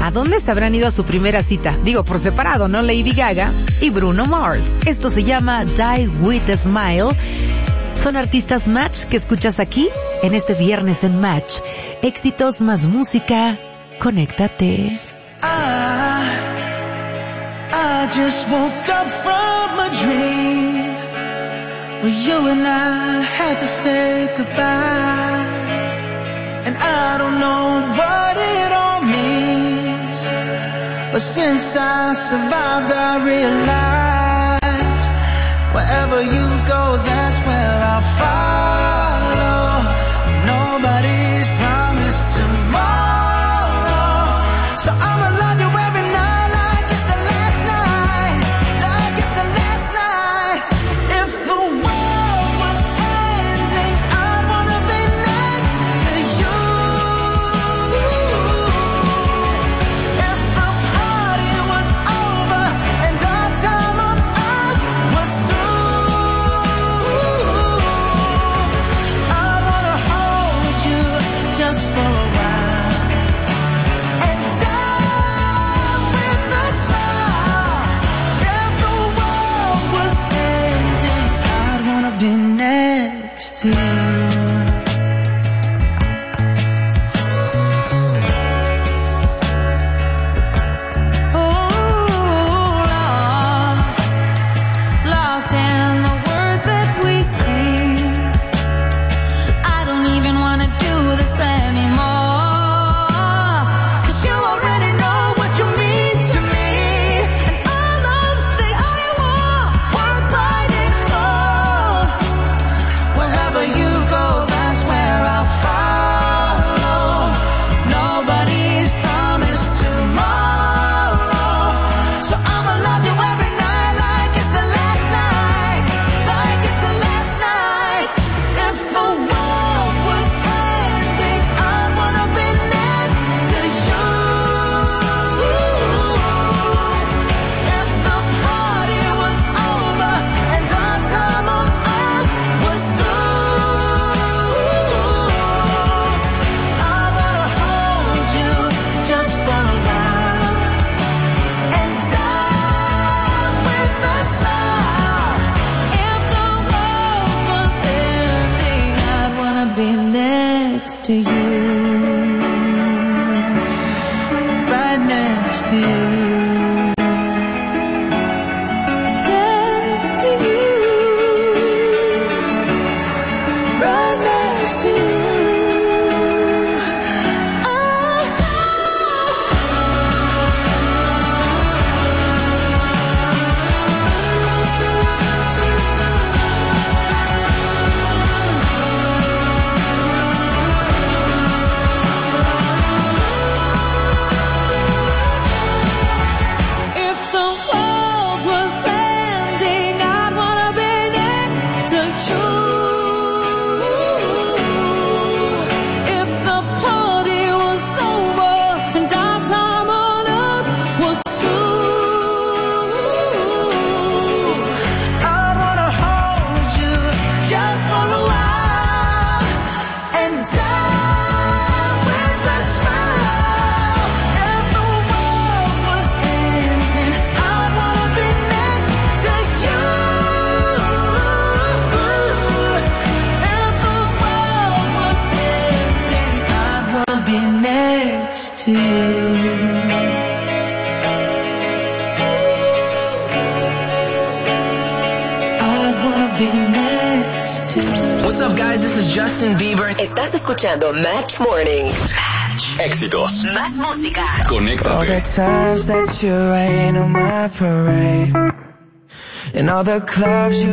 ¿A dónde se habrán ido a su primera cita? Digo, por separado, ¿no? Lady Gaga y Bruno Mars. Esto se llama Die With a Smile. Son artistas Match que escuchas aquí en este viernes en Match. Éxitos más música. Conéctate. I just woke up from a dream where you and I had to say goodbye. And I don't know what it all means, but since I survived I realized wherever you go, that's where I'll follow. Nobody's promised tomorrow, so I'ma love you every night like it's the last night, like it's the last night. If the world was ending, I'd wanna be next to you. If the party was over and our time on earth was through, I'd wanna hold you just for a while and die with a smile. If the world was ending, I'd wanna be next to you. Lost in the words that we sing. I don't even wanna do this anymore, 'cause you already know what you mean to me, and all of the I want worth fighting for. Wherever you go, that's where I'll follow. Nobody's promised tomorrow, so I'ma love you every night like it's the last night, like it's the last night. If the world was ending, I'd wanna be next to you. If the party was over and our time on earth was through, I wanna hold you just for a while and die with a smile. If the world was ending, I'd wanna be next to you, right next to you, next to you, right next to you. If the world was ending, I'd wanna be next to you. If the party was over and our time on earth was through, I'd wanna hold you just for a while and die with a smile. If the world was ending, I'd wanna be next to you. If the world was ending, I'd wanna be next to you. I'd wanna be next to you. What's up, guys? This is Justin Bieber. Estás escuchando Match Mornings. Éxitos. Más música. All the Conéctate. times that you rain on my parade, and all the clubs you